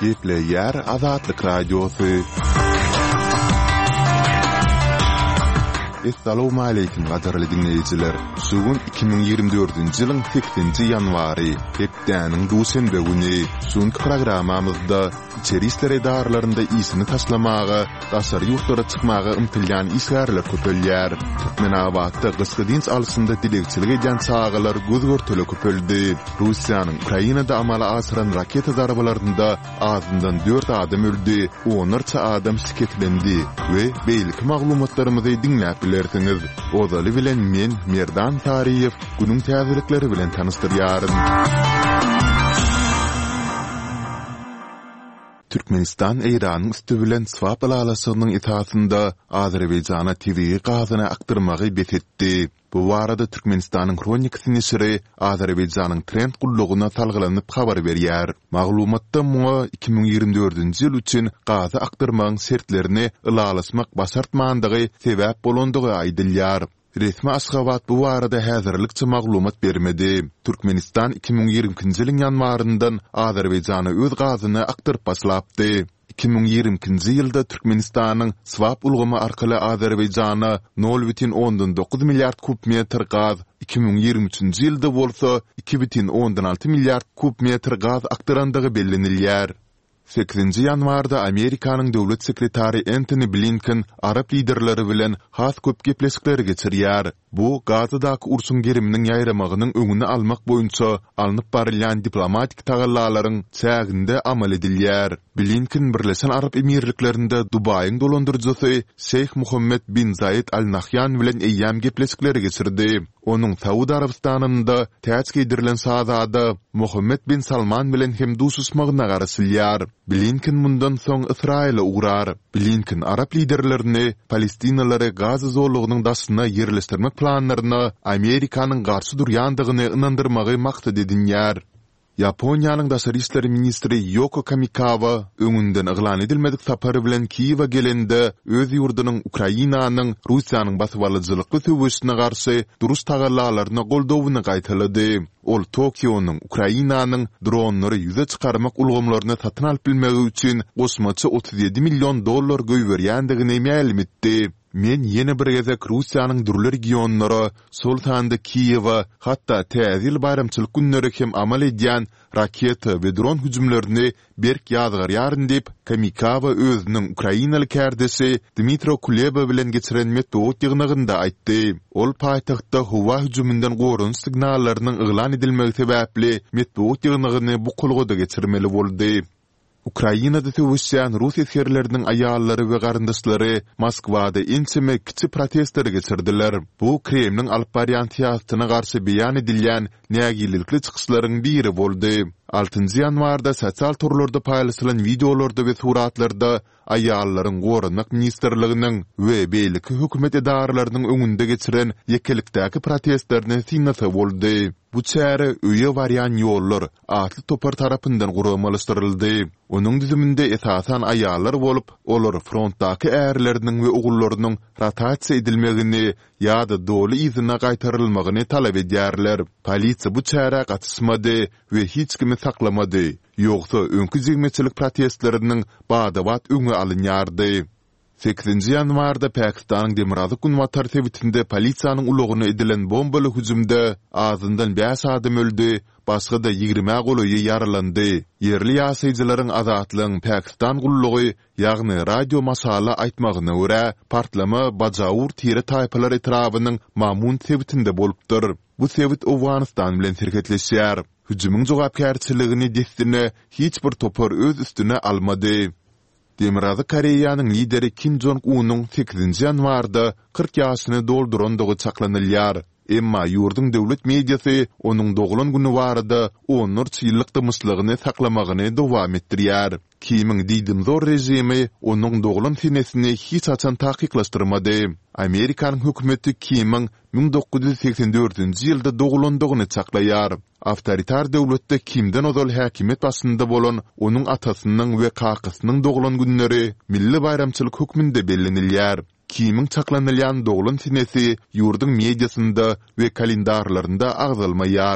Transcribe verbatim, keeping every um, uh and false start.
Gepleyer Azatlyk Radiosu. Assalamu alaykum gadarly dinleyijiler. Sugun iki ming ýygrimi dördünji ýylyň seksenji ýanwary, hepdäniň duşenbe güni şuňky programamyzda içeri işler edarlarynda isini taslamaga, gasar ýurtlara çykmaga ymtylýan işgärler köpelýär. Menabatda gysga dins alysynda dilegçilik edýän çağalar göz görteli köpeldi. Russiýanyň Ukrainada amala asyran raketa zarabalarynda azyndan dört adam öldi, onlarça adam şiketlendi we beýlik maglumatlarymyzy dinläp bilersiňiz. Ozaly bilen men Merdan Tariýew günüň täzelikleri bilen tanystyrýaryn. Türkmenistan Eýranyň üstü bilen swap alalasynyň itaatynda Azerbaýjana tebii gazyna aktyrmagy betetdi. Bu barada Türkmenistanyň Kronik nesiri Azerbaýjanyň trend gulluguna salgylanyp habar berýär. Maglumatda muňa iki ming ýygrimi dördünji ýyl üçin gazy aktyrmagyň sertlerini ylalasmak basartmandygy sebäp bolandygy aýdylýar. Resmi Aşgabat bu barada häzirlikçi maglumat bermedi. Türkmenistan iki ming ýygrimi-nji ýylyň ýanwaryndan Azerbaýjana öz gazyny aktyryp başlapdy. iki ming ýygrimi-nji ýylda Türkmenistanyň swap ulgamy arkaly Azerbaýjana nol бүтүн oňdan dokuz milliard kub metr gaz, iki ming ýygrimi üçinji ýylda bolsa iki бүтүn oňdan alty milliard kub metr gaz aktyrandygy bellenilýär. seksenji ýanwarda Amerikanyň döwlet sekretary Antony Blinken Arab liderleri bilen has köp gepleşikleri geçirýär. Bu gazydaky urşuň geriminiň ýaýramagynyň öňüni almak boýunça alınıp barylýan diplomatik tagallalaryň çäginde amal edilýär. Blinken Birleşen Arab Emirliklerinde Dubaýyň dolandyrjysy Şeyh Muhammed bin Zayed Al Nahyan bilen eýýäm gepleşikleri geçirdi. Onuň Saudi Arabistanynda täze edirilen sazada Muhammed bin Salman bilen hem duşuşmagyna garaşylýar. Blinken mundan soň Israila uğrar. Blinken Arab liderlerini Palestinalary Gaza zorlugynyň daşyna ýerleşdirmek planlaryna Amerikanyň garşy durýandygyny inandyrmagy maksat edinýär. Yaponiýanyň daşary işleri ministri Yoko Kamikawa öňünden yglan edilmedik sapary bilen Kiýewa gelende öz ýurdunyň Ukrainanyň Russiýanyň basyp alyjylyky söwüşine garşy durus tagallalaryna goldowyny gaýtalady. Ol Tokionyň Ukrainanyň dronlary ýüze çykarmak ulgamlaryny satyn alyp bilmegi üçin gosmaçy otuz ýedi million dollar göýberýändigini ma'lum etdi. Men yeni bir gezek Russiýanyň durly regionlary, sol tanda Kiýewa, hatda täzil bayramçylyk günleri hem amal edýän raketa we dron hüjümlerini berk ýazgarýaryn diýip Kamikawa özüniň Ukrainaly kärdesi Dmitro Kuleba bilen geçiren metod ýygnygynda aýtdy. Ol paýtagtda howa hüjümünden gorun signallarynyň yglan edilmegi sebäpli metod ýygnygyny bu kulgada geçirmeli boldy. Ukrainada söwüşýän Rus eskerleriniň aýallary we garyndaşlary Moskwada inçime kiçi protestler geçirdiler. Bu Kremliň alyp barýan tiýatyna garşy beýan edilýän nägilikli çykyşlaryň biri boldy. altynji ýanwarda sosial turlarda paýlaşylan videolarda we suratlarda aýallaryň gorunmak ministrliginiň we beýleki hökümet edaralarynyň öňünde geçiren ýekelikdäki protestlerine siňnata boldy. Bu çäre öýe barýan ýollar atly topar tarapyndan guramalaşdyryldy. Onuň düzüminde esasan aýallar bolup, olar frontdaky ärileriniň we ogullarynyň rotasiýa edilmegini ýa-da doly izine gaýtarylmagyny talap edýärler. Polisiýa bu çäre gatnaşmady we hiç kimi saklamady. Ýogsa öňkü jigmeçilik protestleriniň badabat öňe alynýardy. seksenji ýanwarda Pakistanyň Demirazy Gunwatar sewitinde polisiýanyň ulugyny edilen bombaly hüjümde azyndan beş adam öldü, başga da ýygrimi golaýy ýaralandy. Yerli ýaşaýjylaryň azatlygyň Pakistan gullugy, ýagny radio masala aýtmagyna görä, partlama Bajawur tire taýpalar etrabynyň Mamun sewitinde bolupdyr. Bu sewit Awganistan bilen serketleşýär. Hüjümüň jogapkärçiligini desdine hiç bir topar öz üstüne almady. Demirazy Koreýanyň lideri Kim Jong-unyň seksenji ýanwarda kırk ýaşyny doldurandygy çaklanylýar. Emma ýurdun döwlet mediasy onuň doglan güni barada on üç ýyllyk dymyşlygyny saklamagyny dowam etdirýär. Kimiň diýdim zor rejimi onuň doglan sinesini hiç açan takyklashdyrmady. Amerikanyň hökümeti Kimiň ming dokuz ýüz seksen dördünji ýylda doglandygyny çaklaýar. Awtoritar döwletde Kimden ozal häkimet başynda bolan onuň atasynyň we kakysynyň doglan günleri milli bayramçylyk hökmünde bellenilýär. Kimiň çaklanylýan doglan sinesi ýurdun mediasynda we kalendarlarynda agzalmaýar.